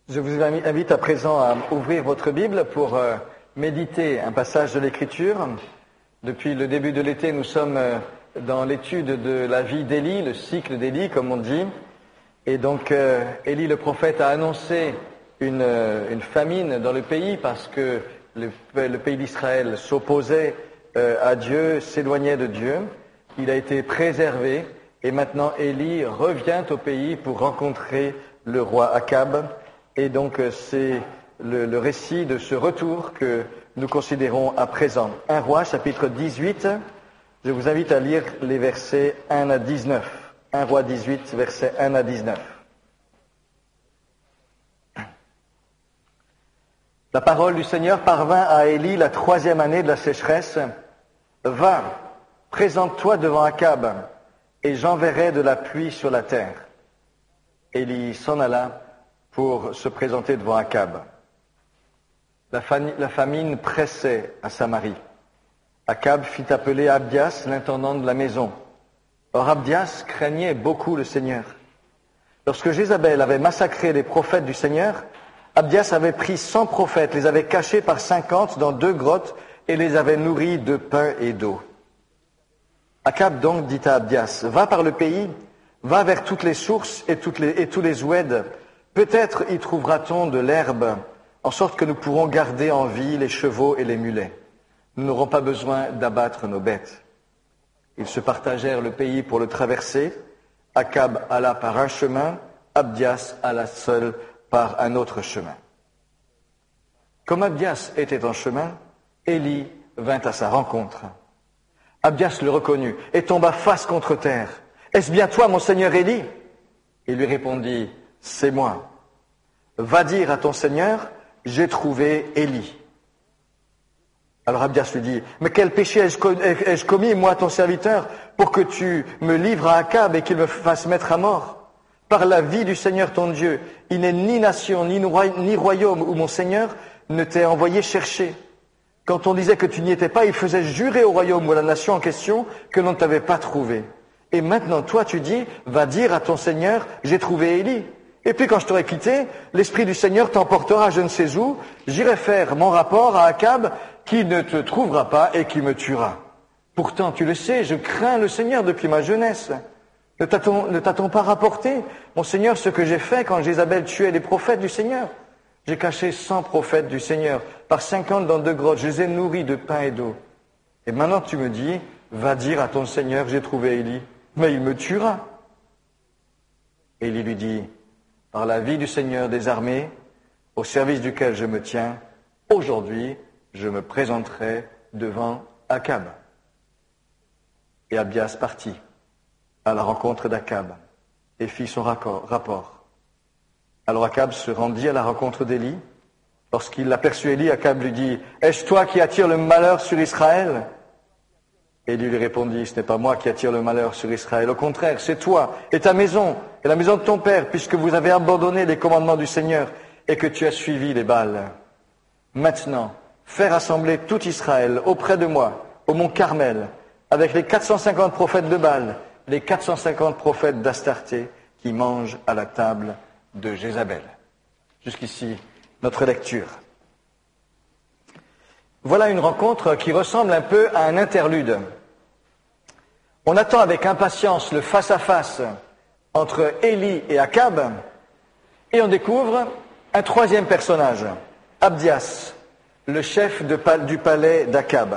Je vous invite à présent à ouvrir votre Bible pour méditer un passage de l'Écriture. Depuis le début de l'été, nous sommes dans l'étude de la vie d'Élie, le cycle d'Élie, comme on dit. Et donc, Élie, le prophète, a annoncé une famine dans le pays parce que le pays d'Israël s'opposait à Dieu, s'éloignait de Dieu. Il a été préservé et maintenant Élie revient au pays pour rencontrer le roi Akab. Et donc c'est le récit de ce retour que nous considérons à présent. 1 Roi, chapitre 18, je vous invite à lire les versets 1 à 19. 1 Roi 18, versets 1 à 19. La parole du Seigneur parvint à Élie la 3e année de la sécheresse. « Va, présente-toi devant Akab, et j'enverrai de la pluie sur la terre. » Élie s'en alla pour se présenter devant Akab. La famine pressait à Samarie. Akab fit appeler Abdias, l'intendant de la maison. Or Abdias craignait beaucoup le Seigneur. Lorsque Jézabel avait massacré les prophètes du Seigneur, Abdias avait pris 100 prophètes, les avait cachés par 50 dans 2 grottes et les avait nourris de pain et d'eau. Akab donc dit à Abdias, va par le pays, va vers toutes les sources et tous les oueds. Peut-être y trouvera-t-on de l'herbe, en sorte que nous pourrons garder en vie les chevaux et les mulets. Nous n'aurons pas besoin d'abattre nos bêtes. Ils se partagèrent le pays pour le traverser. Akab alla par un chemin, Abdias alla seul par un autre chemin. Comme Abdias était en chemin, Élie vint à sa rencontre. Abdias le reconnut et tomba face contre terre. « Est-ce bien toi, mon seigneur Élie ?» Il lui répondit, « C'est moi. Va dire à ton Seigneur, j'ai trouvé Élie. » Alors Abdias lui dit, « Mais quel péché ai-je commis, moi, ton serviteur, pour que tu me livres à Akab et qu'il me fasse mettre à mort? Par la vie du Seigneur ton Dieu, il n'est ni nation, ni royaume où mon Seigneur ne t'ait envoyé chercher. Quand on disait que tu n'y étais pas, il faisait jurer au royaume ou à la nation en question que l'on ne t'avait pas trouvé. Et maintenant, toi, tu dis, va dire à ton Seigneur, j'ai trouvé Élie. Et puis quand je t'aurai quitté, l'Esprit du Seigneur t'emportera je ne sais où, j'irai faire mon rapport à Akab, qui ne te trouvera pas et qui me tuera. Pourtant, tu le sais, je crains le Seigneur depuis ma jeunesse. Ne t'a-t-on pas rapporté, mon Seigneur, ce que j'ai fait quand Jézabel tuait les prophètes du Seigneur? J'ai caché 100 prophètes du Seigneur, par 50 dans 2 grottes, je les ai nourris de pain et d'eau. Et maintenant tu me dis, va dire à ton Seigneur, j'ai trouvé Élie, mais il me tuera. Élie lui dit, par la vie du Seigneur des armées, au service duquel je me tiens, aujourd'hui, je me présenterai devant Akab. Et Abdias partit à la rencontre d'Akab et fit son rapport. Alors Akab se rendit à la rencontre d'Élie. Lorsqu'il aperçut Élie, Akab lui dit, « Est-ce toi qui attires le malheur sur Israël ?» Élie lui répondit, « Ce n'est pas moi qui attire le malheur sur Israël. Au contraire, c'est toi et ta maison et la maison de ton père, puisque vous avez abandonné les commandements du Seigneur et que tu as suivi les Baals. Maintenant, fais rassembler tout Israël auprès de moi, au mont Carmel, avec les 450 prophètes de Baal, les 450 prophètes d'Astarté qui mangent à la table de Jézabel. » Jusqu'ici, notre lecture. Voilà une rencontre qui ressemble un peu à un interlude. On attend avec impatience le face-à-face entre Élie et Akab, et on découvre un 3e personnage, Abdias, le chef du palais d'Akab.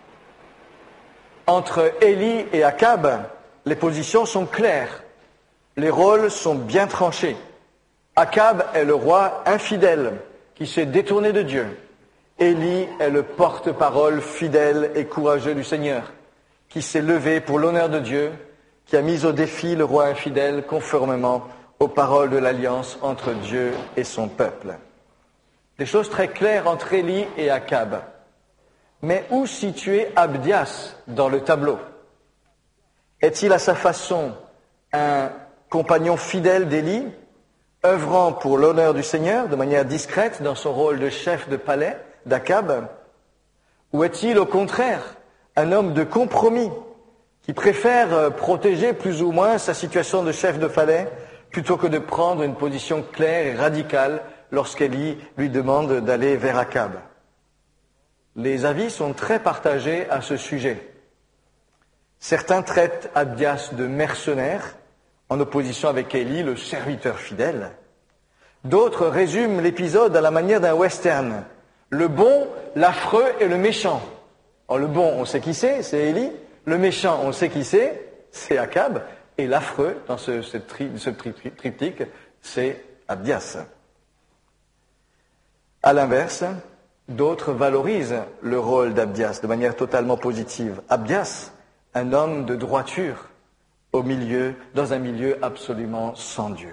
Entre Élie et Akab, les positions sont claires, les rôles sont bien tranchés. Akab est le roi infidèle qui s'est détourné de Dieu. Élie est le porte-parole fidèle et courageux du Seigneur, qui s'est levé pour l'honneur de Dieu, qui a mis au défi le roi infidèle conformément aux paroles de l'alliance entre Dieu et son peuple. Des choses très claires entre Élie et Akab. Mais où situer Abdias dans le tableau? Est-il à sa façon un compagnon fidèle d'Élie, œuvrant pour l'honneur du Seigneur de manière discrète dans son rôle de chef de palais d'Akab? Ou est-il au contraire un homme de compromis qui préfère protéger plus ou moins sa situation de chef de palais plutôt que de prendre une position claire et radicale lorsqu'Élie lui demande d'aller vers Akab. Les avis sont très partagés à ce sujet. Certains traitent Abdias de mercenaire, en opposition avec Élie, le serviteur fidèle. D'autres résument l'épisode à la manière d'un western. Le bon, l'affreux et le méchant. Alors, le bon, on sait qui c'est Élie. Le méchant, on sait qui c'est Akab. Et l'affreux, dans ce triptyque, c'est Abdias. À l'inverse, d'autres valorisent le rôle d'Abdias de manière totalement positive. Abdias, un homme de droiture, dans un milieu absolument sans Dieu.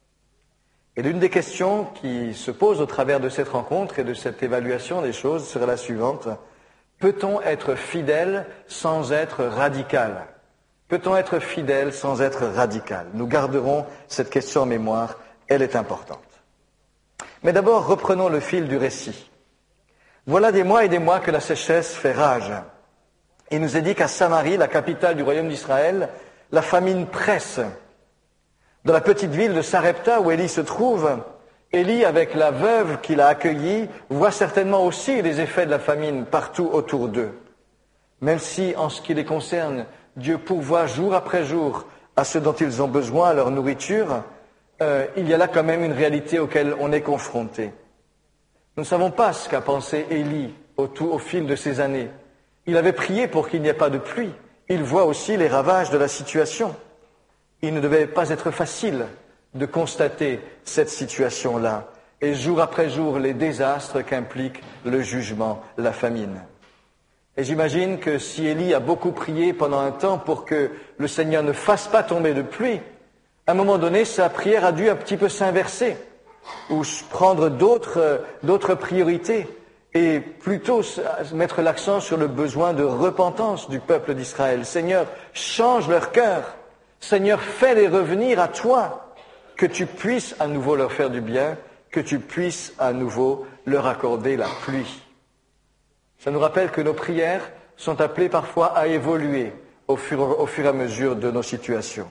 Et l'une des questions qui se posent au travers de cette rencontre et de cette évaluation des choses serait la suivante. Peut-on être fidèle sans être radical ? Peut-on être fidèle sans être radical ? Nous garderons cette question en mémoire, elle est importante. Mais d'abord, reprenons le fil du récit. Voilà des mois et des mois que la sécheresse fait rage. Il nous est dit qu'à Samarie, la capitale du royaume d'Israël, la famine presse. Dans la petite ville de Sarepta où Élie se trouve, Élie, avec la veuve qu'il a accueillie, voit certainement aussi les effets de la famine partout autour d'eux. Même si, en ce qui les concerne, Dieu pourvoit jour après jour à ce dont ils ont besoin, à leur nourriture, il y a là quand même une réalité auquel on est confronté. Nous ne savons pas ce qu'a pensé Élie au fil de ces années. Il avait prié pour qu'il n'y ait pas de pluie. Il voit aussi les ravages de la situation. Il ne devait pas être facile de constater cette situation-là. Et jour après jour, les désastres qu'implique le jugement, la famine. Et j'imagine que si Élie a beaucoup prié pendant un temps pour que le Seigneur ne fasse pas tomber de pluie, à un moment donné, sa prière a dû un petit peu s'inverser, ou prendre d'autres priorités, et plutôt mettre l'accent sur le besoin de repentance du peuple d'Israël. Seigneur, change leur cœur. Seigneur, fais-les revenir à toi, que tu puisses à nouveau leur faire du bien, que tu puisses à nouveau leur accorder la pluie. Ça nous rappelle que nos prières sont appelées parfois à évoluer au fur et à mesure de nos situations.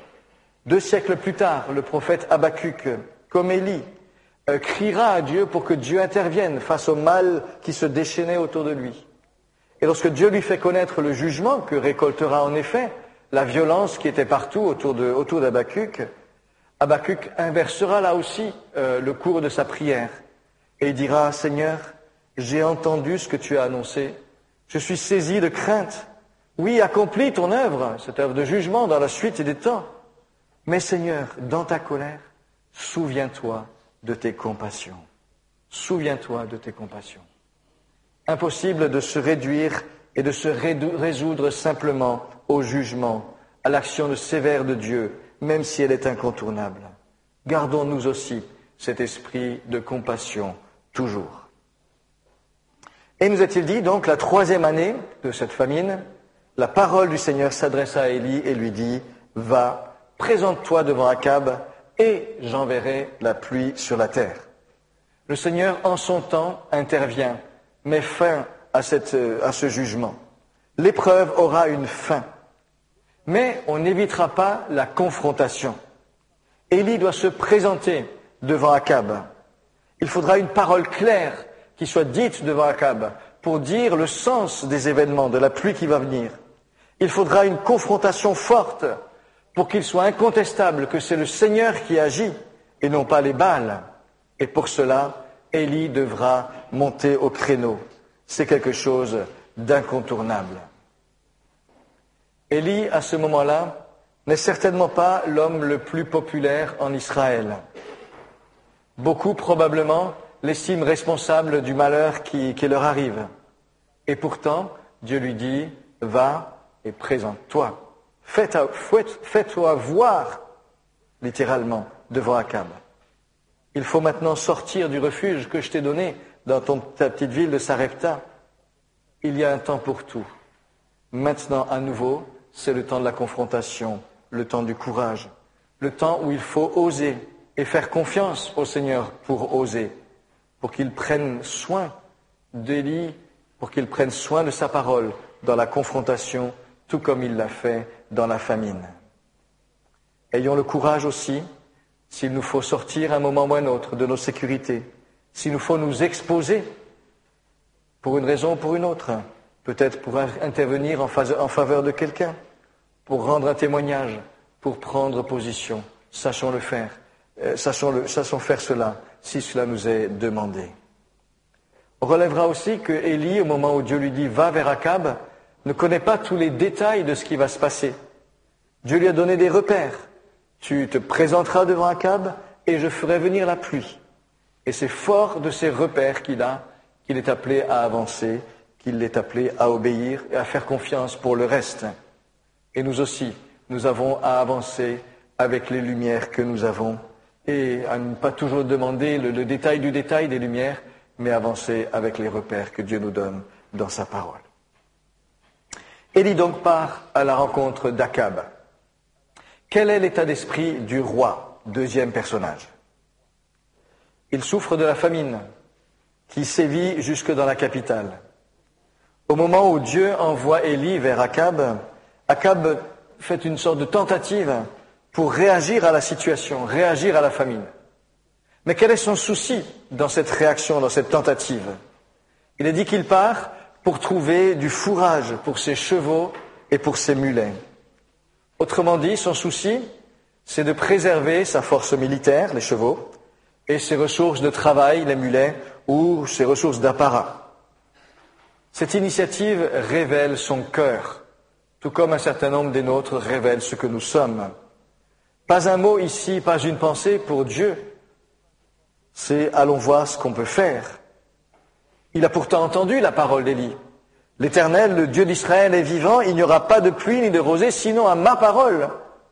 2 siècles plus tard, le prophète Habakkuk, comme Élie, criera à Dieu pour que Dieu intervienne face au mal qui se déchaînait autour de lui. Et lorsque Dieu lui fait connaître le jugement que récoltera en effet la violence qui était partout autour d'Habakkuk, Habakkuk inversera là aussi le cours de sa prière et il dira « Seigneur, j'ai entendu ce que tu as annoncé, je suis saisi de crainte. Oui, accomplis ton œuvre, cette œuvre de jugement dans la suite des temps. Mais Seigneur, dans ta colère, souviens-toi de tes compassions. Souviens-toi de tes compassions. » Impossible de se réduire et de se résoudre simplement au jugement, à l'action sévère de Dieu, même si elle est incontournable. Gardons nous aussi cet esprit de compassion toujours. Et nous est-il dit, donc, la 3e année de cette famine, la parole du Seigneur s'adresse à Élie et lui dit « Va, présente-toi devant Akab, et j'enverrai la pluie sur la terre. » Le Seigneur, en son temps, intervient, met fin à ce jugement. L'épreuve aura une fin. Mais on n'évitera pas la confrontation. Élie doit se présenter devant Akab. Il faudra une parole claire qui soit dite devant Akab pour dire le sens des événements, de la pluie qui va venir. Il faudra une confrontation forte pour qu'il soit incontestable que c'est le Seigneur qui agit et non pas les Baals. Et pour cela, Élie devra monter au créneau. C'est quelque chose d'incontournable. Élie, à ce moment-là, n'est certainement pas l'homme le plus populaire en Israël. Beaucoup, probablement, l'estiment responsable du malheur qui leur arrive. Et pourtant, Dieu lui dit, va et présente-toi. Fais-toi voir, littéralement, devant Akab. Il faut maintenant sortir du refuge que je t'ai donné dans ta petite ville de Sarepta. Il y a un temps pour tout. Maintenant, à nouveau, c'est le temps de la confrontation, le temps du courage, le temps où il faut oser et faire confiance au Seigneur pour oser, pour qu'il prenne soin d'Élie, pour qu'il prenne soin de sa parole dans la confrontation, tout comme il l'a fait dans la famine. Ayons le courage aussi s'il nous faut sortir un moment ou un autre de nos sécurités, s'il nous faut nous exposer pour une raison ou pour une autre, peut-être pour intervenir en faveur de quelqu'un, pour rendre un témoignage, pour prendre position, sachons le faire, sachons faire cela si cela nous est demandé. On relèvera aussi que Élie, au moment où Dieu lui dit « va vers Akab », ne connaît pas tous les détails de ce qui va se passer. Dieu lui a donné des repères. Tu te présenteras devant Akab et je ferai venir la pluie. Et c'est fort de ces repères qu'il est appelé à avancer, qu'il est appelé à obéir et à faire confiance pour le reste. Et nous aussi, nous avons à avancer avec les lumières que nous avons et à ne pas toujours demander le détail du détail des lumières, mais avancer avec les repères que Dieu nous donne dans sa parole. Élie donc part à la rencontre d'Akab. Quel est l'état d'esprit du roi, deuxième personnage? Il souffre de la famine qui sévit jusque dans la capitale. Au moment où Dieu envoie Élie vers Akab, Akab fait une sorte de tentative pour réagir à la situation, réagir à la famine. Mais quel est son souci dans cette réaction, dans cette tentative? Il est dit qu'il part pour trouver du fourrage pour ses chevaux et pour ses mulets. Autrement dit, son souci, c'est de préserver sa force militaire, les chevaux, et ses ressources de travail, les mulets, ou ses ressources d'apparat. Cette initiative révèle son cœur, tout comme un certain nombre des nôtres révèlent ce que nous sommes. Pas un mot ici, pas une pensée pour Dieu. C'est « allons voir ce qu'on peut faire ». Il a pourtant entendu la parole d'Élie. « L'Éternel, le Dieu d'Israël est vivant, il n'y aura pas de pluie ni de rosée, sinon à ma parole. »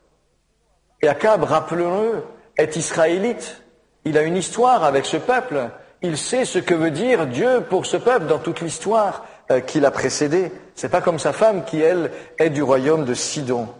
Et Akab, rappelons-le, est israélite. Il a une histoire avec ce peuple. Il sait ce que veut dire Dieu pour ce peuple dans toute l'histoire qui l'a précédé. C'est pas comme sa femme qui, elle, est du royaume de Sidon.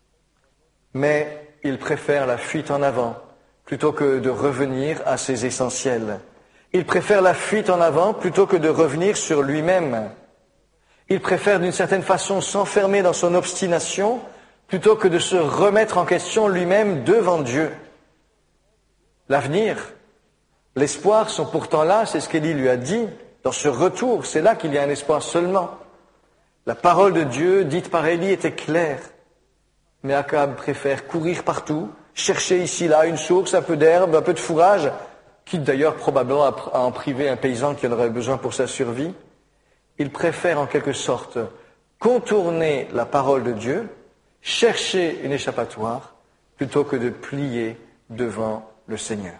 Mais il préfère la fuite en avant plutôt que de revenir à ses essentiels. Il préfère la fuite en avant plutôt que de revenir sur lui-même. Il préfère d'une certaine façon s'enfermer dans son obstination plutôt que de se remettre en question lui-même devant Dieu. L'avenir, l'espoir sont pourtant là, c'est ce qu'Élie lui a dit. Dans ce retour, c'est là qu'il y a un espoir seulement. La parole de Dieu, dite par Élie, était claire. Mais Akab préfère courir partout, chercher ici, là, une source, un peu d'herbe, un peu de fourrage, quitte d'ailleurs probablement à en priver un paysan qui en aurait besoin pour sa survie. Il préfère en quelque sorte contourner la parole de Dieu, chercher une échappatoire, plutôt que de plier devant le Seigneur.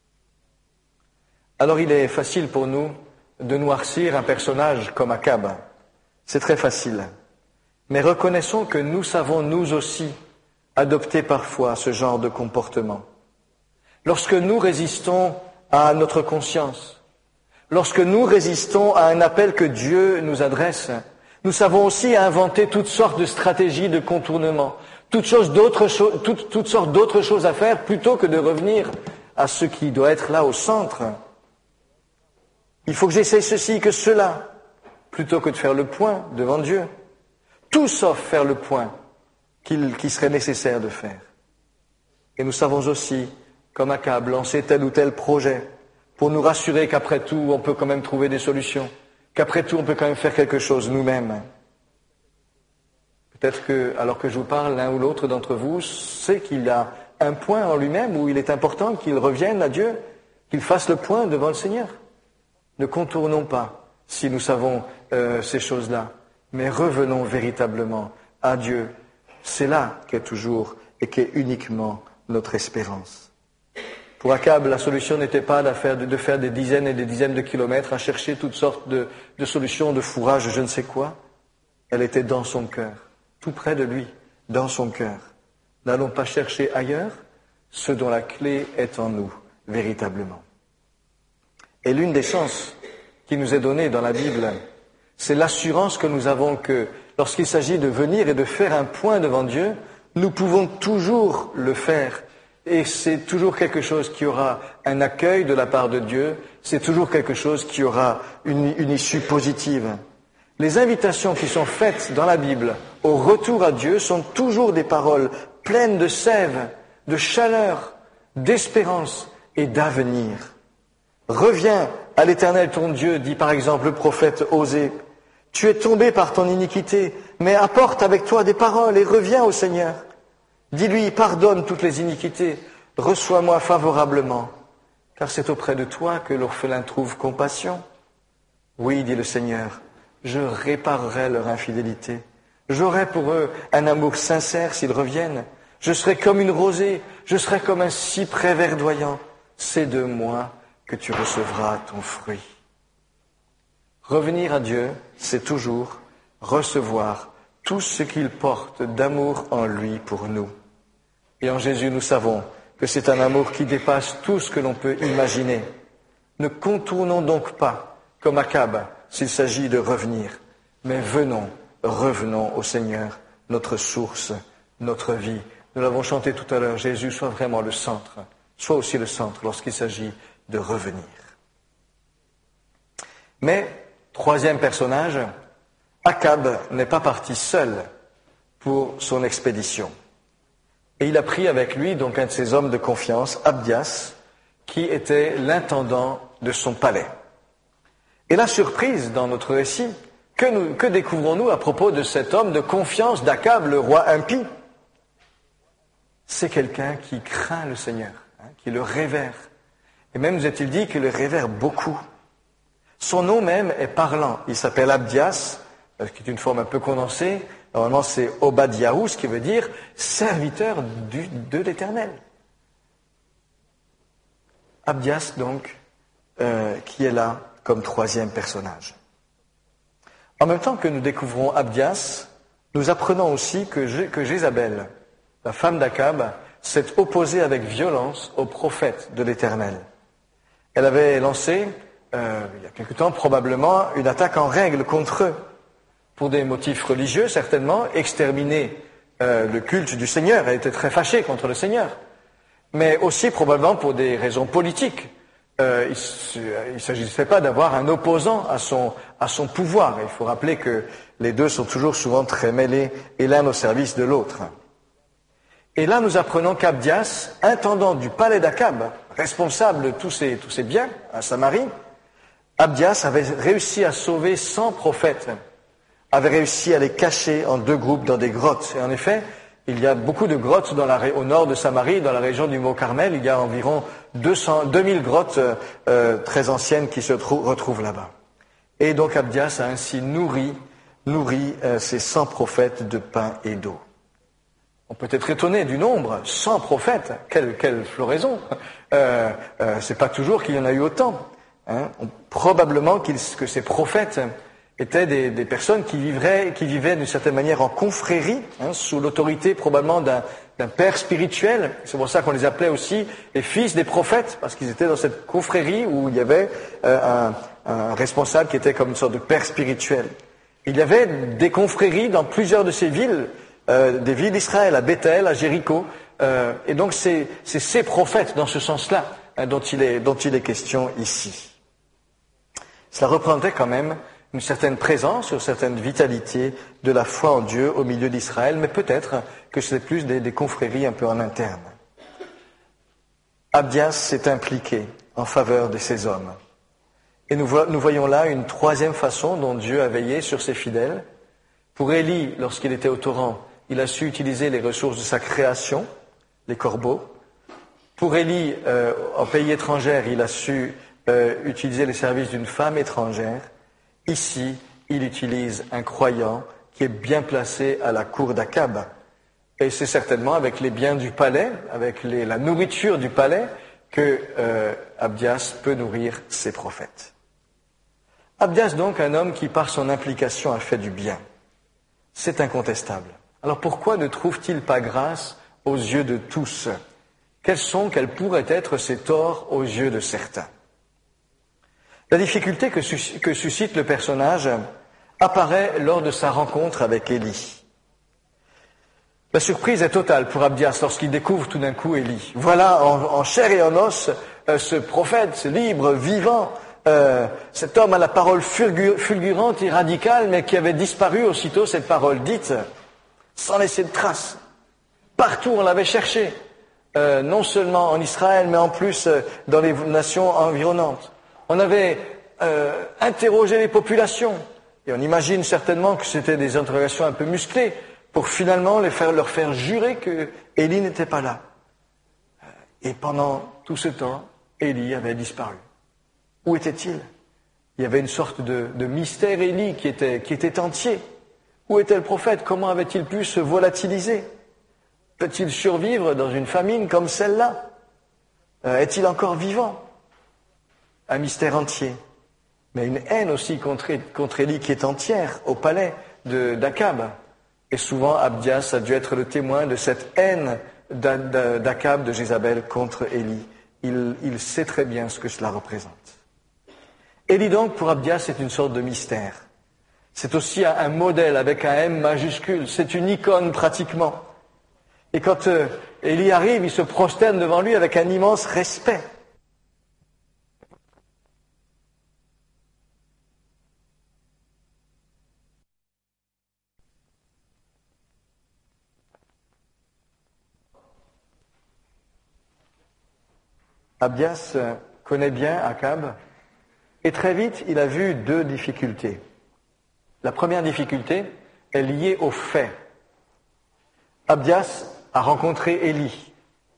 Alors il est facile pour nous de noircir un personnage comme Akab. C'est très facile. Mais reconnaissons que nous savons nous aussi adopter parfois ce genre de comportement. Lorsque nous résistons à notre conscience, lorsque nous résistons à un appel que Dieu nous adresse, nous savons aussi inventer toutes sortes de stratégies de contournement, toutes sortes d'autres choses à faire plutôt que de revenir à ce qui doit être là au centre. Il faut que j'essaie ceci, que cela, plutôt que de faire le point devant Dieu. Tout sauf faire le point qu'il serait nécessaire de faire. Et nous savons aussi, comme Akab, lancer tel ou tel projet pour nous rassurer qu'après tout, on peut quand même trouver des solutions, qu'après tout, on peut quand même faire quelque chose nous-mêmes. Peut-être que, alors que je vous parle, l'un ou l'autre d'entre vous sait qu'il y a un point en lui-même où il est important qu'il revienne à Dieu, qu'il fasse le point devant le Seigneur. Ne contournons pas si nous savons ces choses-là, mais revenons véritablement à Dieu. C'est là qu'est toujours et qu'est uniquement notre espérance. Pour Akab, la solution n'était pas de faire des dizaines et des dizaines de kilomètres à chercher toutes sortes de solutions, de fourrage, je ne sais quoi. Elle était dans son cœur, tout près de lui, dans son cœur. N'allons pas chercher ailleurs ce dont la clé est en nous, véritablement. Et l'une des chances qui nous est donnée dans la Bible, c'est l'assurance que nous avons que lorsqu'il s'agit de venir et de faire un point devant Dieu, nous pouvons toujours le faire. Et c'est toujours quelque chose qui aura un accueil de la part de Dieu, c'est toujours quelque chose qui aura une issue positive. Les invitations qui sont faites dans la Bible au retour à Dieu sont toujours des paroles pleines de sève, de chaleur, d'espérance et d'avenir. Reviens à l'Éternel ton Dieu, dit par exemple le prophète Osée. Tu es tombé par ton iniquité, mais apporte avec toi des paroles et reviens au Seigneur. Dis-lui, pardonne toutes les iniquités, reçois-moi favorablement, car c'est auprès de toi que l'orphelin trouve compassion. Oui, dit le Seigneur, je réparerai leur infidélité. J'aurai pour eux un amour sincère s'ils reviennent. Je serai comme une rosée, je serai comme un cyprès verdoyant. C'est de moi que tu recevras ton fruit. Revenir à Dieu, c'est toujours recevoir tout ce qu'il porte d'amour en lui pour nous. Et en Jésus, nous savons que c'est un amour qui dépasse tout ce que l'on peut imaginer. Ne contournons donc pas comme Akab s'il s'agit de revenir, mais revenons au Seigneur, notre source, notre vie. Nous l'avons chanté tout à l'heure, Jésus soit vraiment le centre, soit aussi le centre lorsqu'il s'agit de revenir. Mais, troisième personnage, Akab n'est pas parti seul pour son expédition. Et il a pris avec lui donc un de ses hommes de confiance, Abdias, qui était l'intendant de son palais. Et la surprise dans notre récit, que découvrons-nous à propos de cet homme de confiance d'Akab, le roi impie? C'est quelqu'un qui craint le Seigneur, qui le révère. Et même nous est-il dit qu'il le révère beaucoup. Son nom même est parlant. Il s'appelle Abdias, qui est une forme un peu condensée. Normalement, c'est Obadiahu, ce qui veut dire serviteur de l'Éternel. Abdias, donc, qui est là comme troisième personnage. En même temps que nous découvrons Abdias, nous apprenons aussi que Jézabel, la femme d'Akab, s'est opposée avec violence au prophète de l'Éternel. Elle avait lancé, il y a quelque temps, probablement, une attaque en règle contre eux, pour des motifs religieux, certainement, exterminer le culte du Seigneur. Elle était très fâchée contre le Seigneur. Mais aussi, probablement, pour des raisons politiques. Il ne s'agissait pas d'avoir un opposant à son pouvoir. Il faut rappeler que les deux sont toujours souvent très mêlés, et l'un au service de l'autre. Et là, nous apprenons qu'Abdias, intendant du palais d'Akab, responsable de tous ses biens à Samarie, Abdias avait réussi à sauver 100 prophètes, avait réussi à les cacher en 2 groupes dans des grottes. Et en effet, il y a beaucoup de grottes au nord de Samarie, dans la région du Mont Carmel. Il y a environ 2000 grottes très anciennes qui se retrouvent là-bas. Et donc Abdias a ainsi nourri ces 100 prophètes de pain et d'eau. On peut être étonné du nombre, 100 prophètes, quelle floraison. C'est pas toujours qu'il y en a eu autant. Probablement que ces prophètes étaient des personnes qui vivaient d'une certaine manière en confrérie, sous l'autorité probablement d'un père spirituel. C'est pour ça qu'on les appelait aussi les fils des prophètes, parce qu'ils étaient dans cette confrérie où il y avait un responsable qui était comme une sorte de père spirituel. Il y avait des confréries dans plusieurs de ces villes, des villes d'Israël, à Bethel, à Jéricho, et donc c'est ces prophètes dans ce sens-là dont il est question ici. Cela représentait quand même une certaine présence, une certaine vitalité de la foi en Dieu au milieu d'Israël, mais peut-être que c'est plus des confréries un peu en interne. Abdias s'est impliqué en faveur de ces hommes. Et nous voyons là une troisième façon dont Dieu a veillé sur ses fidèles. Pour Élie, lorsqu'il était au torrent, il a su utiliser les ressources de sa création, les corbeaux. Pour Élie, en pays étrangère, il a su utiliser les services d'une femme étrangère. Ici, il utilise un croyant qui est bien placé à la cour d'Akab. Et c'est certainement avec les biens du palais, avec la nourriture du palais, que Abdias peut nourrir ses prophètes. Abdias, donc, un homme qui, par son implication, a fait du bien. C'est incontestable. Alors pourquoi ne trouve-t-il pas grâce aux yeux de tous? Quels pourraient être ses torts aux yeux de certains? La difficulté que suscite le personnage apparaît lors de sa rencontre avec Élie. La surprise est totale pour Abdias lorsqu'il découvre tout d'un coup Élie. Voilà en chair et en os ce prophète, ce libre, vivant, cet homme à la parole fulgurante et radicale, mais qui avait disparu aussitôt cette parole dite, sans laisser de traces. Partout on l'avait cherché. non seulement en Israël, mais en plus dans les nations environnantes. On avait interrogé les populations, et on imagine certainement que c'était des interrogations un peu musclées, pour finalement leur faire jurer que Élie n'était pas là. Et pendant tout ce temps, Élie avait disparu. Où était-il? Il y avait une sorte de mystère Élie qui était entier. Où était le prophète? Comment avait-il pu se volatiliser? Peut-il survivre dans une famine comme celle-là? Est-il encore vivant? Un mystère entier. Mais une haine aussi contre Élie qui est entière au palais d'Akab. Et souvent, Abdias a dû être le témoin de cette haine d'Akab, de Jézabel, contre Élie. Il sait très bien ce que cela représente. Élie donc, pour Abdias, c'est une sorte de mystère. C'est aussi un modèle avec un M majuscule. C'est une icône pratiquement. Et quand Élie arrive, il se prosterne devant lui avec un immense respect. Abdias connaît bien Akab, et très vite, il a vu deux difficultés. La première difficulté est liée au fait. Abdias a rencontré Élie,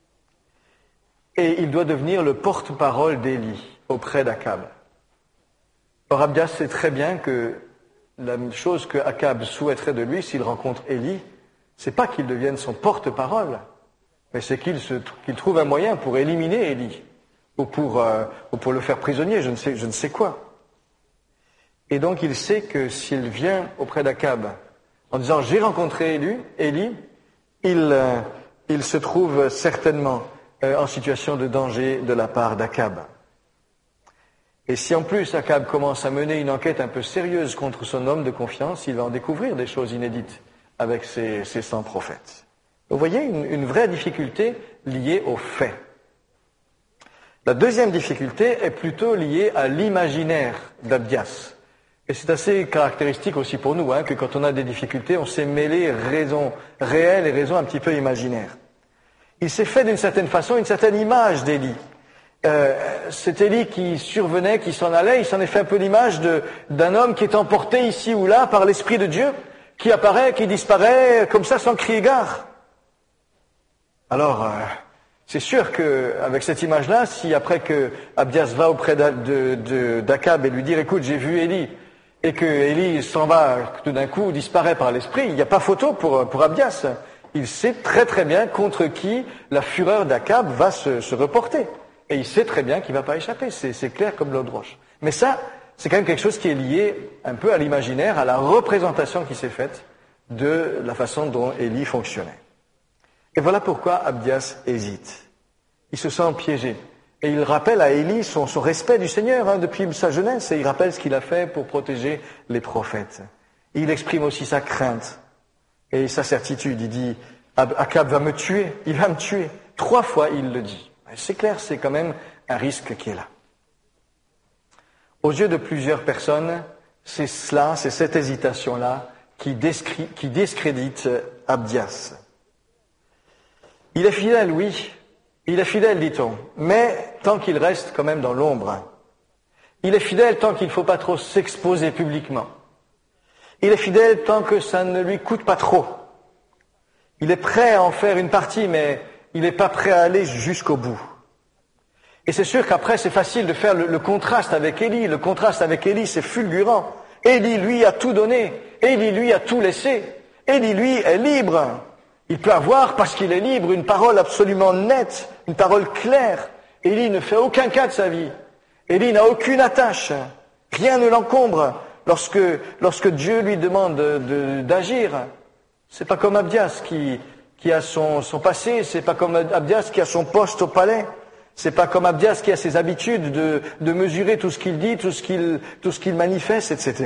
et il doit devenir le porte-parole d'Élie auprès d'Akab. Or, Abdias sait très bien que la chose que Akab souhaiterait de lui, s'il rencontre Élie, c'est pas qu'il devienne son porte-parole, mais c'est qu'il trouve un moyen pour éliminer Élie. Ou pour le faire prisonnier, je ne sais quoi. Et donc il sait que s'il vient auprès d'Akab en disant « j'ai rencontré Élie », il se trouve certainement en situation de danger de la part d'Akab. Et si en plus Akab commence à mener une enquête un peu sérieuse contre son homme de confiance, il va en découvrir des choses inédites avec ses 100 prophètes. Vous voyez une vraie difficulté liée aux faits. La deuxième difficulté est plutôt liée à l'imaginaire d'Abdias. Et c'est assez caractéristique aussi pour nous, que quand on a des difficultés, on sait mêler raison réelle et raison un petit peu imaginaire. Il s'est fait d'une certaine façon une certaine image d'Élie. C'est Élie qui survenait, qui s'en allait, il s'en est fait un peu l'image d'un homme qui est emporté ici ou là par l'Esprit de Dieu, qui apparaît, qui disparaît, comme ça sans crier gare. Alors, c'est sûr qu'avec cette image-là, si après que Abdias va auprès d'Akab et lui dire « Écoute, j'ai vu Élie », et que Élie s'en va tout d'un coup, disparaît par l'esprit, il n'y a pas photo pour Abdias. Il sait très très bien contre qui la fureur d'Akab va se reporter. Et il sait très bien qu'il ne va pas échapper, c'est clair comme l'eau de roche. Mais ça, c'est quand même quelque chose qui est lié un peu à l'imaginaire, à la représentation qui s'est faite de la façon dont Élie fonctionnait. Et voilà pourquoi Abdias hésite. Il se sent piégé. Et il rappelle à Élie son respect du Seigneur depuis sa jeunesse. Et il rappelle ce qu'il a fait pour protéger les prophètes. Et il exprime aussi sa crainte et sa certitude. Il dit, Akab va me tuer, il va me tuer. 3 fois il le dit. C'est clair, c'est quand même un risque qui est là. Aux yeux de plusieurs personnes, c'est cette hésitation-là qui discrédite Abdias. Il est fidèle, oui. Il est fidèle, dit-on. Mais tant qu'il reste quand même dans l'ombre. Il est fidèle tant qu'il ne faut pas trop s'exposer publiquement. Il est fidèle tant que ça ne lui coûte pas trop. Il est prêt à en faire une partie, mais il n'est pas prêt à aller jusqu'au bout. Et c'est sûr qu'après, c'est facile de faire le contraste avec Élie. Le contraste avec Élie, c'est fulgurant. Élie, lui, a tout donné. Élie, lui, a tout laissé. Élie, lui, est libre. Il peut avoir, parce qu'il est libre, une parole absolument nette, une parole claire. Élie ne fait aucun cas de sa vie. Élie n'a aucune attache. Rien ne l'encombre lorsque Dieu lui demande d'agir. C'est pas comme Abdias qui a son passé, c'est pas comme Abdias qui a son poste au palais. C'est pas comme Abdias qui a ses habitudes de mesurer tout ce qu'il dit, tout ce qu'il manifeste, etc.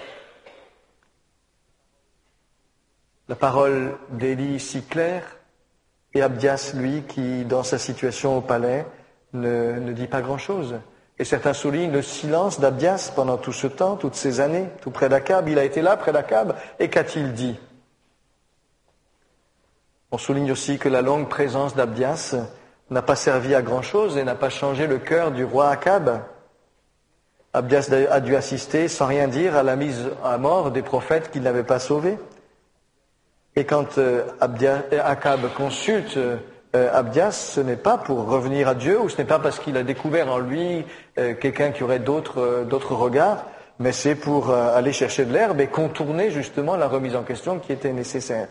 La parole d'Élie si claire, et Abdias, lui, qui, dans sa situation au palais, ne dit pas grand-chose. Et certains soulignent le silence d'Abdias pendant tout ce temps, toutes ces années, tout près d'Akab. Il a été là, près d'Akab, et qu'a-t-il dit? On souligne aussi que la longue présence d'Abdias n'a pas servi à grand-chose et n'a pas changé le cœur du roi Akab. Abdias a dû assister sans rien dire à la mise à mort des prophètes qu'il n'avait pas sauvés. Et quand Akab consulte Abdias, ce n'est pas pour revenir à Dieu, ou ce n'est pas parce qu'il a découvert en lui quelqu'un qui aurait d'autres regards, mais c'est pour aller chercher de l'herbe et contourner justement la remise en question qui était nécessaire.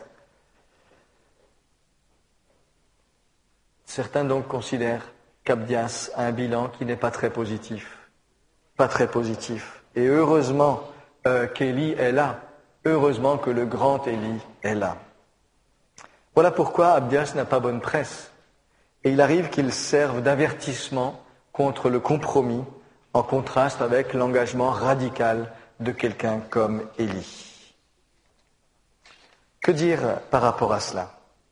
Certains donc considèrent qu'Abdias a un bilan qui n'est pas très positif. Pas très positif. Et heureusement qu'Élie est là. Heureusement que le grand Élie est là. Voilà pourquoi Abdias n'a pas bonne presse. Et il arrive qu'il serve d'avertissement contre le compromis, en contraste avec l'engagement radical de quelqu'un comme Élie. Que dire par rapport à cela?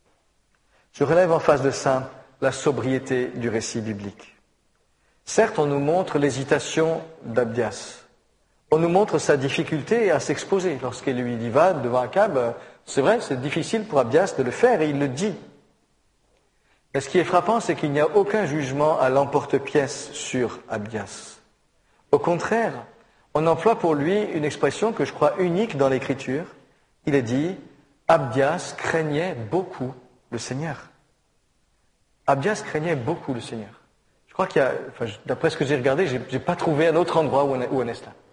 Je relève en face de ça la sobriété du récit biblique. Certes, on nous montre l'hésitation d'Abdias. On nous montre sa difficulté à s'exposer. Lorsqu'il lui dit va devant Akab, c'est vrai, c'est difficile pour Abdias de le faire et il le dit. Mais ce qui est frappant, c'est qu'il n'y a aucun jugement à l'emporte-pièce sur Abdias. Au contraire, on emploie pour lui une expression que je crois unique dans l'Écriture. Il est dit Abdias craignait beaucoup le Seigneur. Abdias craignait beaucoup le Seigneur. Je crois qu'il y a, d'après ce que j'ai regardé, j'ai pas trouvé un autre endroit où on est là.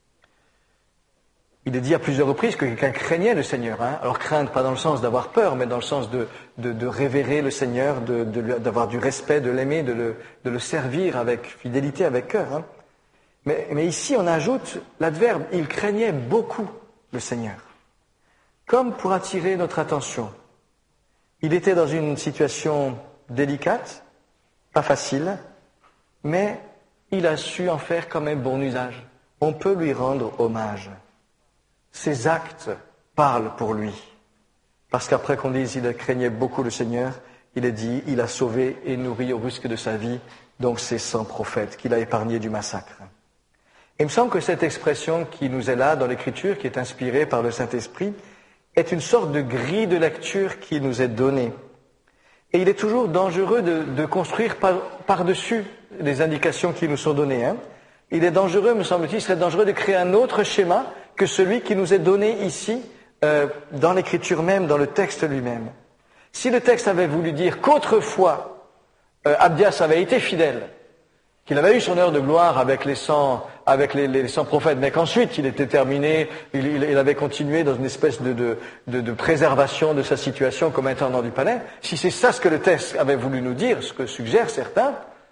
Il est dit à plusieurs reprises que quelqu'un craignait le Seigneur. Alors craindre, pas dans le sens d'avoir peur, mais dans le sens de révérer le Seigneur, d'avoir du respect, de l'aimer, de le servir avec fidélité, avec cœur. Mais ici, on ajoute l'adverbe « il craignait beaucoup le Seigneur ». Comme pour attirer notre attention. Il était dans une situation délicate, pas facile, mais il a su en faire quand même bon usage. On peut lui rendre hommage. Ses actes parlent pour lui. Parce qu'après qu'on dise il craignait beaucoup le Seigneur, il est dit il a sauvé et nourri au risque de sa vie, donc ces 100 prophètes qu'il a épargnés du massacre. Et il me semble que cette expression qui nous est là dans l'Écriture, qui est inspirée par le Saint-Esprit, est une sorte de grille de lecture qui nous est donnée. Et il est toujours dangereux de construire par-dessus les indications qui nous sont données. Il est dangereux, me semble-t-il, il serait dangereux de créer un autre schéma que celui qui nous est donné ici, dans l'Écriture même, dans le texte lui-même. Si le texte avait voulu dire qu'autrefois, Abdias avait été fidèle, qu'il avait eu son heure de gloire avec les 100 prophètes, mais qu'ensuite il était terminé, il avait continué dans une espèce de préservation de sa situation comme intendant du palais, si c'est ça ce que le texte avait voulu nous dire, ce que suggèrent certains,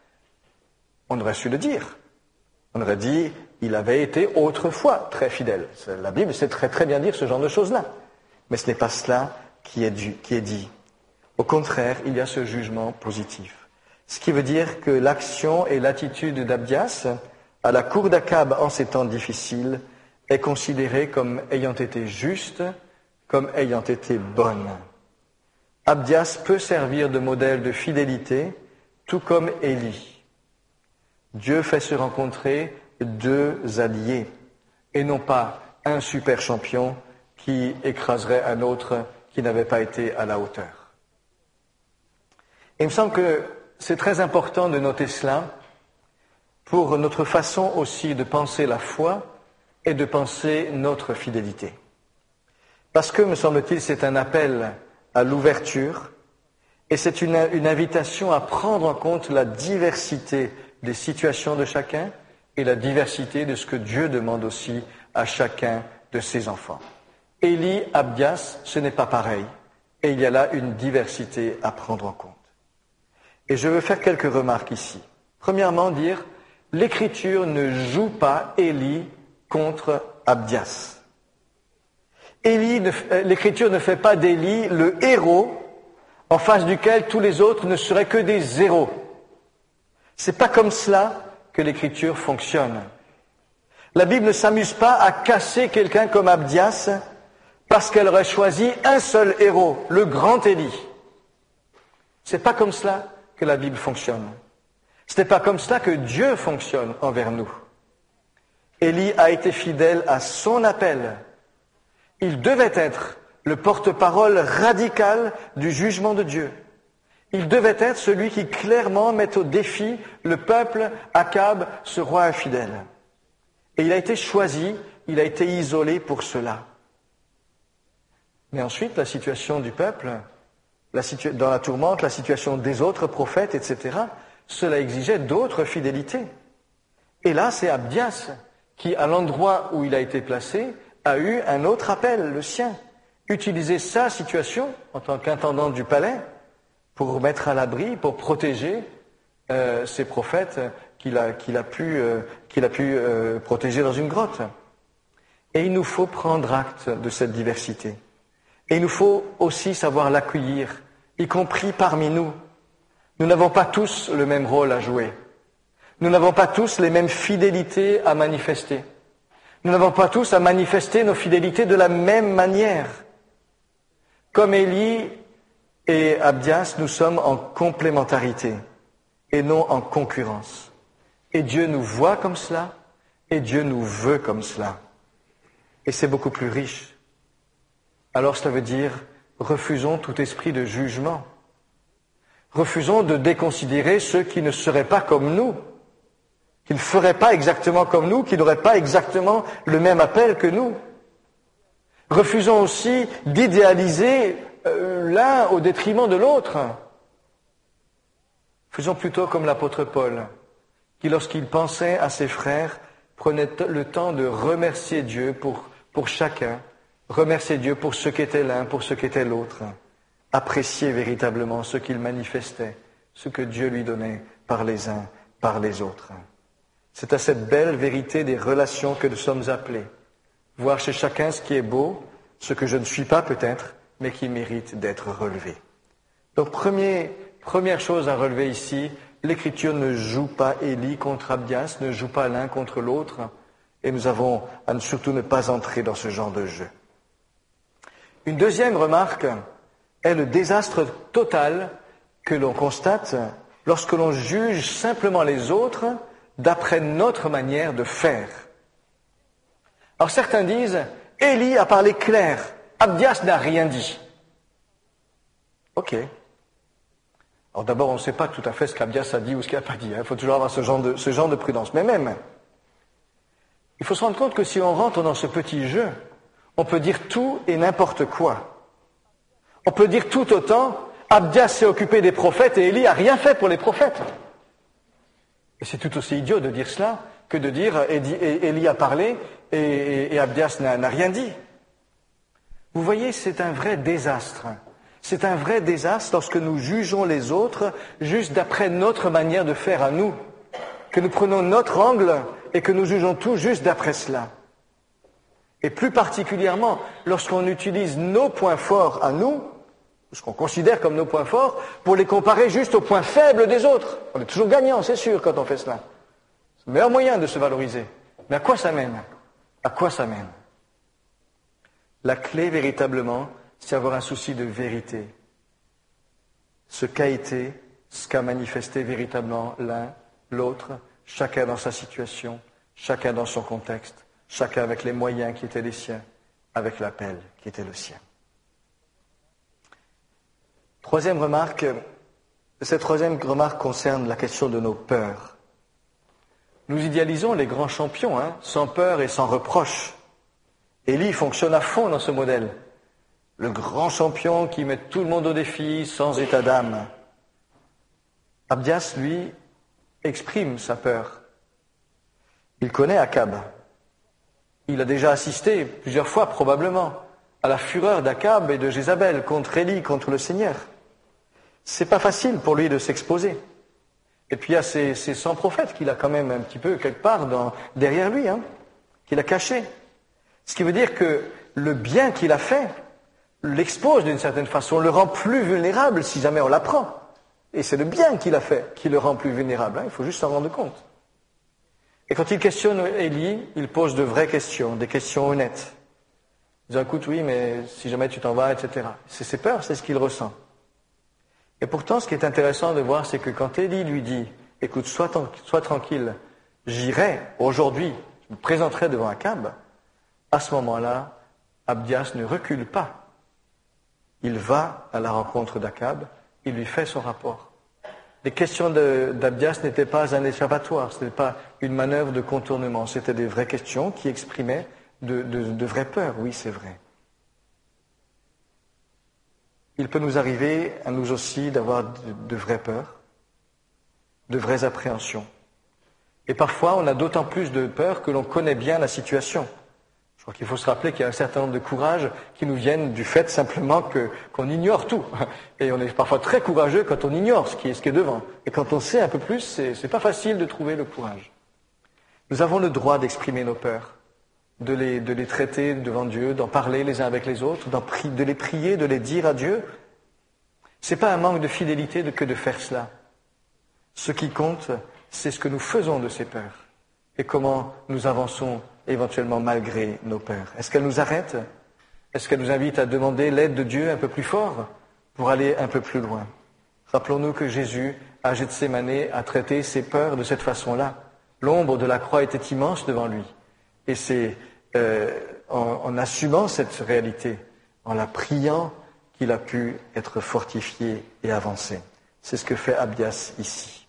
on aurait su le dire. On aurait dit, il avait été autrefois très fidèle. La Bible sait très très bien dire ce genre de choses-là. Mais ce n'est pas cela qui est dit. Au contraire, il y a ce jugement positif. Ce qui veut dire que l'action et l'attitude d'Abdias à la cour d'Akab en ces temps difficiles est considérée comme ayant été juste, comme ayant été bonne. Abdias peut servir de modèle de fidélité, tout comme Élie. Dieu fait se rencontrer deux alliés, et non pas un super champion qui écraserait un autre qui n'avait pas été à la hauteur. Et il me semble que c'est très important de noter cela pour notre façon aussi de penser la foi et de penser notre fidélité. Parce que, me semble-t-il, c'est un appel à l'ouverture et c'est une invitation à prendre en compte la diversité des situations de chacun et la diversité de ce que Dieu demande aussi à chacun de ses enfants. Élie, Abdias, ce n'est pas pareil. Et il y a là une diversité à prendre en compte. Et je veux faire quelques remarques ici. Premièrement, dire, l'Écriture ne joue pas Élie contre Abdias. L'Écriture ne fait pas d'Élie le héros en face duquel tous les autres ne seraient que des zéros. C'est pas comme cela que l'Écriture fonctionne. La Bible ne s'amuse pas à casser quelqu'un comme Abdias parce qu'elle aurait choisi un seul héros, le grand Élie. C'est pas comme cela que la Bible fonctionne. Ce n'est pas comme cela que Dieu fonctionne envers nous. Élie a été fidèle à son appel. Il devait être le porte-parole radical du jugement de Dieu. Il devait être celui qui clairement met au défi le peuple Akab, ce roi infidèle. Et il a été choisi, il a été isolé pour cela. Mais ensuite, la situation du peuple, dans la tourmente, la situation des autres prophètes, etc., cela exigeait d'autres fidélités. Et là, c'est Abdias qui, à l'endroit où il a été placé, a eu un autre appel, le sien. Utiliser sa situation en tant qu'intendant du palais pour mettre à l'abri, pour protéger ces prophètes qu'il a pu protéger dans une grotte. Et il nous faut prendre acte de cette diversité. Et il nous faut aussi savoir l'accueillir, y compris parmi nous. Nous n'avons pas tous le même rôle à jouer. Nous n'avons pas tous les mêmes fidélités à manifester. Nous n'avons pas tous à manifester nos fidélités de la même manière. Comme Élie et Abdias, nous sommes en complémentarité et non en concurrence. Et Dieu nous voit comme cela, et Dieu nous veut comme cela. Et c'est beaucoup plus riche. Alors cela veut dire, refusons tout esprit de jugement. Refusons de déconsidérer ceux qui ne seraient pas comme nous, qui ne feraient pas exactement comme nous, qui n'auraient pas exactement le même appel que nous. Refusons aussi d'idéaliser l'un au détriment de l'autre. Faisons plutôt comme l'apôtre Paul, qui lorsqu'il pensait à ses frères, prenait le temps de remercier Dieu pour chacun, remercier Dieu pour ce qu'était l'un, pour ce qu'était l'autre, apprécier véritablement ce qu'il manifestait, ce que Dieu lui donnait par les uns, par les autres. C'est à cette belle vérité des relations que nous sommes appelés. Voir chez chacun ce qui est beau, ce que je ne suis pas peut-être, mais qui mérite d'être relevé. Donc première chose à relever ici, l'Écriture ne joue pas Élie contre Abdias, ne joue pas l'un contre l'autre, et nous avons à surtout ne pas entrer dans ce genre de jeu. Une deuxième remarque est le désastre total que l'on constate lorsque l'on juge simplement les autres d'après notre manière de faire. Alors certains disent, Élie a parlé clair, Abdias n'a rien dit. Ok. Alors d'abord, on ne sait pas tout à fait ce qu'Abdias a dit ou ce qu'il n'a pas dit. Il faut toujours avoir ce genre de prudence. Mais même, il faut se rendre compte que si on rentre dans ce petit jeu, on peut dire tout et n'importe quoi. On peut dire tout autant, Abdias s'est occupé des prophètes et Élie n'a rien fait pour les prophètes. Et c'est tout aussi idiot de dire cela que de dire Élie a parlé et Abdias n'a rien dit. Vous voyez, c'est un vrai désastre. C'est un vrai désastre lorsque nous jugeons les autres juste d'après notre manière de faire à nous. Que nous prenons notre angle et que nous jugeons tout juste d'après cela. Et plus particulièrement lorsqu'on utilise nos points forts à nous, ce qu'on considère comme nos points forts, pour les comparer juste aux points faibles des autres. On est toujours gagnant, c'est sûr, quand on fait cela. C'est le meilleur moyen de se valoriser. Mais à quoi ça mène? À quoi ça mène? La clé, véritablement, c'est avoir un souci de vérité. Ce qu'a été, ce qu'a manifesté véritablement l'un, l'autre, chacun dans sa situation, chacun dans son contexte, chacun avec les moyens qui étaient les siens, avec l'appel qui était le sien. Cette troisième remarque concerne la question de nos peurs. Nous idéalisons les grands champions, sans peur et sans reproche. Élie fonctionne à fond dans ce modèle. Le grand champion qui met tout le monde au défi, sans état d'âme. Abdias, lui, exprime sa peur. Il connaît Akab. Il a déjà assisté plusieurs fois, probablement, à la fureur d'Akab et de Jézabel contre Élie, contre le Seigneur. C'est pas facile pour lui de s'exposer. Et puis il y a ces 100 prophètes qu'il a quand même un petit peu quelque part derrière lui, qu'il a cachés. Ce qui veut dire que le bien qu'il a fait l'expose d'une certaine façon, le rend plus vulnérable si jamais on l'apprend. Et c'est le bien qu'il a fait qui le rend plus vulnérable. Il faut juste s'en rendre compte. Et quand il questionne Élie, il pose de vraies questions, des questions honnêtes. Il dit, écoute, oui, mais si jamais tu t'en vas, etc. C'est ses peurs, c'est ce qu'il ressent. Et pourtant, ce qui est intéressant de voir, c'est que quand Élie lui dit, écoute, sois tranquille, j'irai aujourd'hui, je me présenterai devant Akab, à ce moment-là, Abdias ne recule pas. il va à la rencontre d'Akab, il lui fait son rapport. Les questions d'Abdias n'étaient pas un échappatoire, ce n'était pas une manœuvre de contournement, c'était des vraies questions qui exprimaient de vraies peurs, oui c'est vrai. Il peut nous arriver, à nous aussi, d'avoir de vraies peurs, de vraies appréhensions. Et parfois, on a d'autant plus de peur que l'on connaît bien la situation. Je crois qu'il faut se rappeler qu'il y a un certain nombre de courages qui nous viennent du fait simplement qu'on ignore tout. Et on est parfois très courageux quand on ignore ce qui est devant. Et quand on sait un peu plus, c'est pas facile de trouver le courage. Nous avons le droit d'exprimer nos peurs, de les traiter devant Dieu, d'en parler les uns avec les autres, de les prier, de les dire à Dieu. C'est pas un manque de fidélité que de faire cela. Ce qui compte, c'est ce que nous faisons de ces peurs et comment nous avançons éventuellement malgré nos peurs. Est-ce qu'elles nous arrêtent? Est-ce qu'elles nous invitent à demander l'aide de Dieu un peu plus fort pour aller un peu plus loin? Rappelons-nous que Jésus, à Gethsémani, a traité ses peurs de cette façon-là. L'ombre de la croix était immense devant lui. Et c'est en assumant cette réalité, en la priant, qu'il a pu être fortifié et avancer. C'est ce que fait Abdias ici.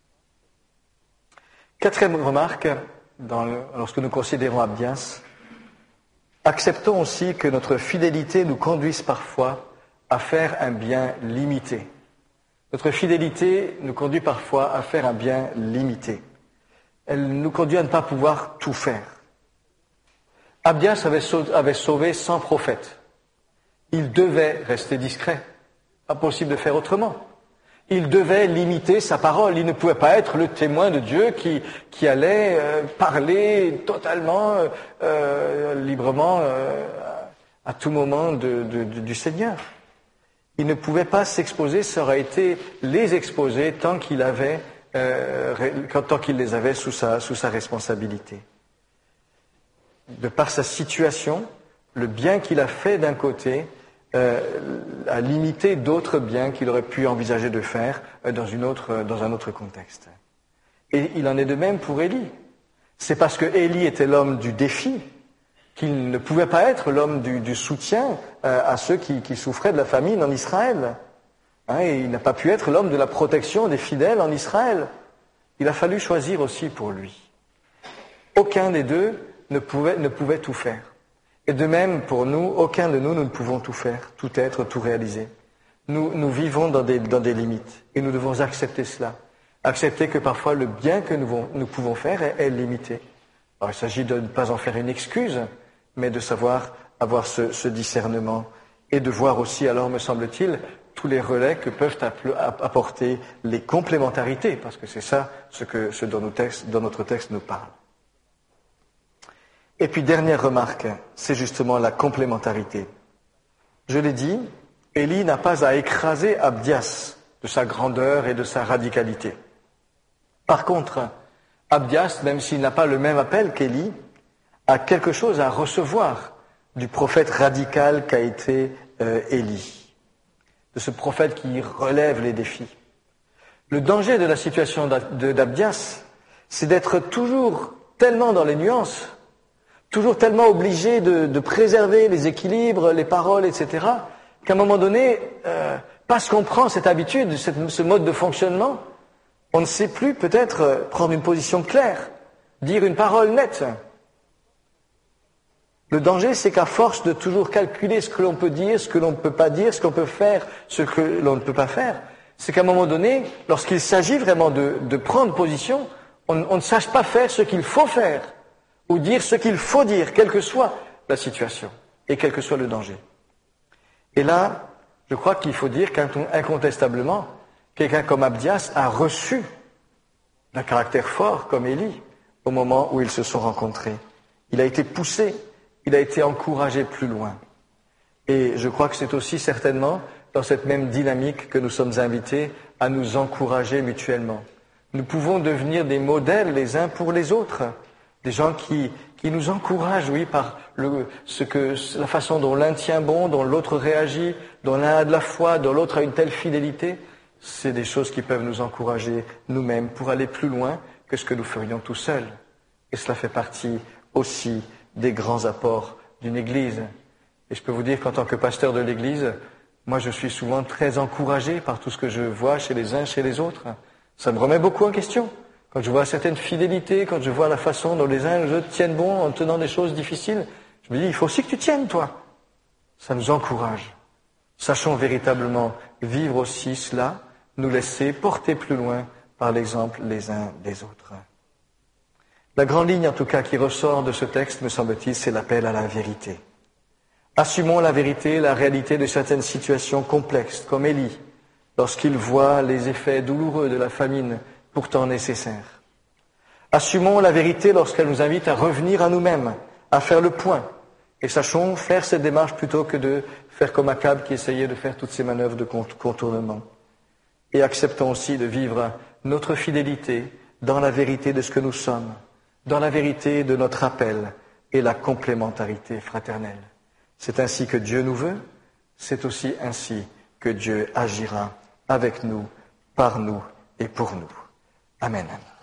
Quatrième remarque, lorsque nous considérons Abdias, acceptons aussi que notre fidélité nous conduise parfois à faire un bien limité. Notre fidélité nous conduit parfois à faire un bien limité. Elle nous conduit à ne pas pouvoir tout faire. Abdias avait sauvé 100 prophètes. Il devait rester discret. Pas possible de faire autrement. Il devait limiter sa parole. Il ne pouvait pas être le témoin de Dieu qui allait parler totalement, librement, à tout moment du Seigneur. Il ne pouvait pas s'exposer, ça aurait été les exposer tant qu'il les avait sous sa responsabilité. De par sa situation, le bien qu'il a fait d'un côté a limité d'autres biens qu'il aurait pu envisager de faire dans un autre contexte. Et il en est de même pour Élie. C'est parce que Élie était l'homme du défi qu'il ne pouvait pas être l'homme du soutien à ceux qui souffraient de la famine en Israël. Et il n'a pas pu être l'homme de la protection des fidèles en Israël. Il a fallu choisir aussi pour lui. Aucun des deux ne pouvait tout faire. Et de même, pour nous, aucun de nous ne pouvons tout faire, tout être, tout réaliser. Nous vivons dans des limites et nous devons accepter cela. Accepter que parfois le bien que nous pouvons faire est limité. Alors, il s'agit de ne pas en faire une excuse, mais de savoir avoir ce discernement et de voir aussi, alors me semble-t-il, tous les relais que peuvent apporter les complémentarités, parce que c'est ça ce dont notre texte nous parle. Et puis, dernière remarque, c'est justement la complémentarité. Je l'ai dit, Élie n'a pas à écraser Abdias de sa grandeur et de sa radicalité. Par contre, Abdias, même s'il n'a pas le même appel qu'Élie, a quelque chose à recevoir du prophète radical qu'a été Élie, de ce prophète qui relève les défis. Le danger de la situation d'Abdias, c'est d'être toujours tellement dans les nuances, toujours tellement obligé de préserver les équilibres, les paroles, etc., qu'à un moment donné, parce qu'on prend cette habitude, ce mode de fonctionnement, on ne sait plus peut-être prendre une position claire, dire une parole nette. Le danger, c'est qu'à force de toujours calculer ce que l'on peut dire, ce que l'on ne peut pas dire, ce qu'on peut faire, ce que l'on ne peut pas faire, c'est qu'à un moment donné, lorsqu'il s'agit vraiment de prendre position, on ne sache pas faire ce qu'il faut faire, ou dire ce qu'il faut dire, quelle que soit la situation, et quel que soit le danger. Et là, je crois qu'il faut dire qu'incontestablement, quelqu'un comme Abdias a reçu d'un caractère fort comme Élie au moment où ils se sont rencontrés. Il a été poussé, il a été encouragé plus loin. Et je crois que c'est aussi certainement dans cette même dynamique que nous sommes invités à nous encourager mutuellement. Nous pouvons devenir des modèles les uns pour les autres, des gens qui nous encouragent, oui, par la façon dont l'un tient bon, dont l'autre réagit, dont l'un a de la foi, dont l'autre a une telle fidélité. C'est des choses qui peuvent nous encourager nous-mêmes pour aller plus loin que ce que nous ferions tout seuls. Et cela fait partie aussi des grands apports d'une Église. Et je peux vous dire qu'en tant que pasteur de l'Église, Moi, je suis souvent très encouragé par tout ce que je vois chez les uns, chez les autres. Ça me remet beaucoup en question. Quand je vois certaines fidélités, quand je vois la façon dont les uns et les autres tiennent bon en tenant des choses difficiles, je me dis, il faut aussi que tu tiennes, toi. Ça nous encourage. Sachons véritablement vivre aussi cela, nous laisser porter plus loin par l'exemple les uns des autres. La grande ligne, en tout cas, qui ressort de ce texte, me semble-t-il, c'est l'appel à la vérité. Assumons la vérité, la réalité de certaines situations complexes, comme Élie, lorsqu'il voit les effets douloureux de la famine, pourtant nécessaire. Assumons la vérité lorsqu'elle nous invite à revenir à nous-mêmes, à faire le point, et sachons faire cette démarche plutôt que de faire comme Akab qui essayait de faire toutes ces manœuvres de contournement. Et acceptons aussi de vivre notre fidélité dans la vérité de ce que nous sommes, dans la vérité de notre appel et la complémentarité fraternelle. C'est ainsi que Dieu nous veut, c'est aussi ainsi que Dieu agira avec nous, par nous et pour nous. Amen.